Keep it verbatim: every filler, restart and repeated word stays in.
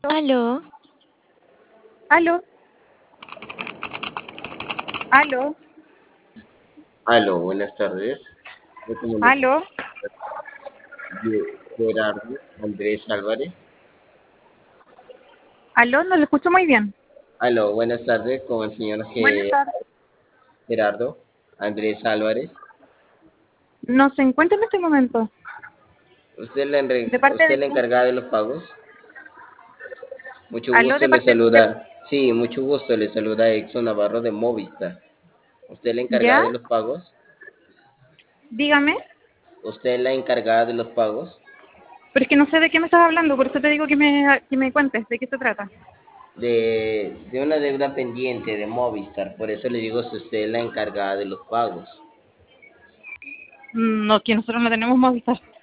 Aló, Aló, aló, Aló, buenas tardes. Me comunico aló, con Gerardo Andrés Álvarez. aló, no lo escucho muy bien. Aló, buenas tardes con el señor Buenas Ge- tardes. Gerardo Andrés Álvarez. No se encuentra en este momento. ¿Usted es la, enre- ¿De parte usted es de la quién? encargada de los pagos? Mucho Aló, gusto, de le parte de... saluda. Sí, mucho gusto, le saluda Exxon Navarro de Movistar. ¿Usted es la encargada ¿Ya? de los pagos? Dígame. ¿Usted es la encargada de los pagos? Pero es que no sé de qué me estás hablando, por eso te digo que me, que me cuentes de qué se trata. De, de una deuda pendiente de Movistar. Por eso le digo si usted es la encargada de los pagos. Mm, No, que nosotros no tenemos Movistar.